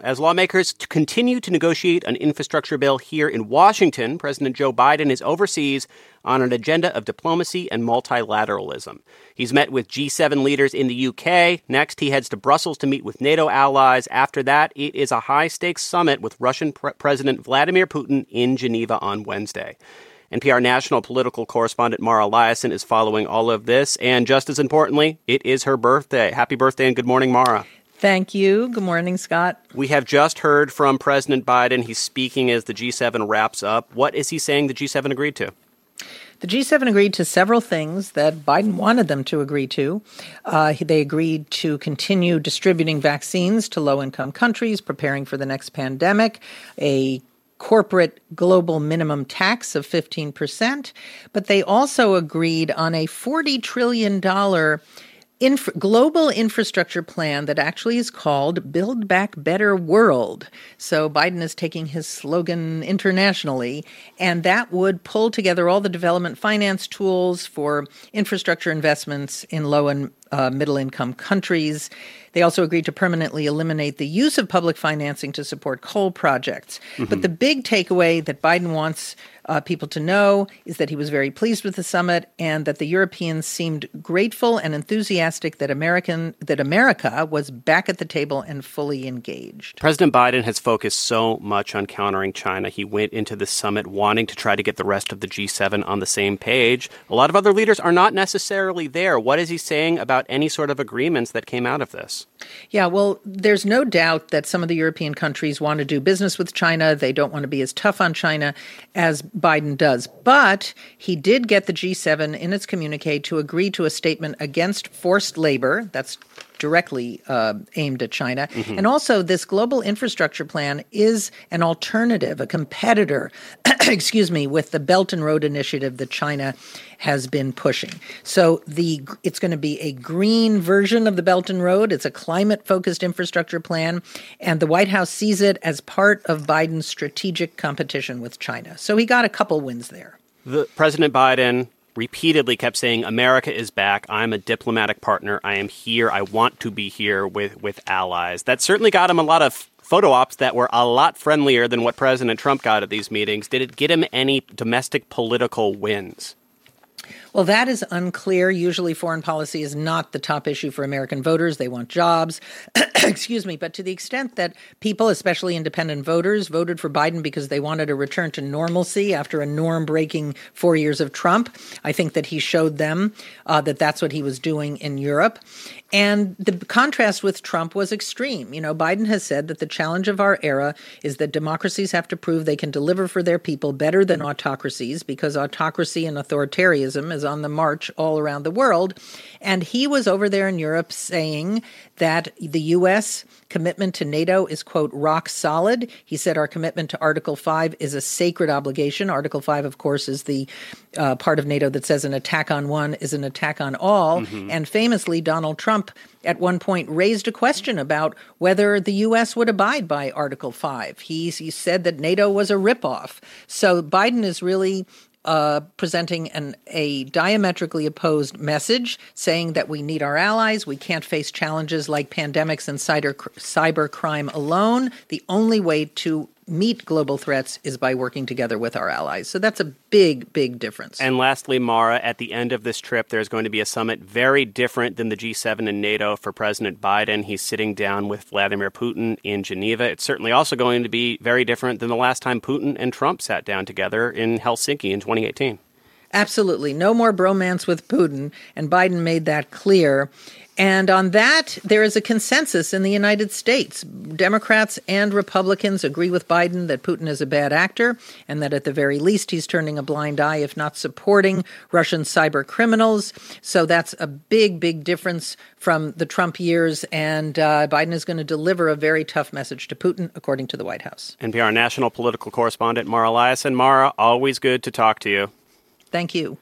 As lawmakers continue to negotiate an infrastructure bill here in Washington, President Joe Biden is overseas on an agenda of diplomacy and multilateralism. He's met with G7 leaders in the UK. Next, he heads to Brussels to meet with NATO allies. After that, it is a high-stakes summit with Russian President Vladimir Putin in Geneva on Wednesday. NPR national political correspondent Mara Liasson is following all of this. And just as importantly, it is her birthday. Happy birthday and good morning, Mara. Thank you. Good morning, Scott. We have just heard from President Biden. He's speaking as the G7 wraps up. What is he saying the G7 agreed to? The G7 agreed to several things that Biden wanted them to agree to. They agreed to continue distributing vaccines to low-income countries, preparing for the next pandemic, a corporate global minimum tax of 15%, but they also agreed on a $40 trillion global infrastructure plan that actually is called Build Back Better World. So Biden is taking his slogan internationally, and that would pull together all the development finance tools for infrastructure investments in low and middle-income countries. They also agreed to permanently eliminate the use of public financing to support coal projects. Mm-hmm. But the big takeaway that Biden wants people to know is that he was very pleased with the summit and that the Europeans seemed grateful and enthusiastic that America was back at the table and fully engaged. President Biden has focused so much on countering China. He went into the summit wanting to try to get the rest of the G7 on the same page. A lot of other leaders are not necessarily there. What is he saying about any sort of agreements that came out of this? Yeah, well, there's no doubt that some of the European countries want to do business with China. They don't want to be as tough on China as Biden does. But he did get the G7 in its communique to agree to a statement against forced labor. That's directly aimed at China. Mm-hmm. And also, this global infrastructure plan is an alternative, a competitor, with the Belt and Road Initiative that China has been pushing. So it's going to be a green version of the Belt and Road. It's a climate-focused infrastructure plan, and the White House sees it as part of Biden's strategic competition with China. So he got a couple wins there. President Biden repeatedly kept saying, America is back. I'm a diplomatic partner. I am here. I want to be here with allies. That certainly got him a lot of photo ops that were a lot friendlier than what President Trump got at these meetings. Did it get him any domestic political wins? Well, that is unclear. Usually foreign policy is not the top issue for American voters. They want jobs. But to the extent that people, especially independent voters, voted for Biden because they wanted a return to normalcy after a norm-breaking 4 years of Trump, I think that he showed them that that's what he was doing in Europe. And the contrast with Trump was extreme. You know, Biden has said that the challenge of our era is that democracies have to prove they can deliver for their people better than autocracies, because autocracy and authoritarianism is on the march all around the world. And he was over there in Europe saying that the U.S. commitment to NATO is, quote, rock solid. He said our commitment to Article 5 is a sacred obligation. Article 5, of course, is the part of NATO that says an attack on one is an attack on all. Mm-hmm. And famously, Donald Trump at one point raised a question about whether the U.S. would abide by Article 5. He said that NATO was a ripoff. So Biden is really presenting a diametrically opposed message, saying that we need our allies. We can't face challenges like pandemics and cyber crime alone. The only way to meet global threats is by working together with our allies. So that's a big, big difference. And lastly, Mara, at the end of this trip, there's going to be a summit very different than the G7 and NATO for President Biden. He's sitting down with Vladimir Putin in Geneva. It's certainly also going to be very different than the last time Putin and Trump sat down together in Helsinki in 2018. Absolutely. No more bromance with Putin, and Biden made that clear. And on that, there is a consensus in the United States. Democrats and Republicans agree with Biden that Putin is a bad actor and that at the very least he's turning a blind eye, if not supporting Russian cyber criminals. So that's a big, big difference from the Trump years. And Biden is going to deliver a very tough message to Putin, according to the White House. NPR national political correspondent Mara Liasson. Mara, always good to talk to you. Thank you.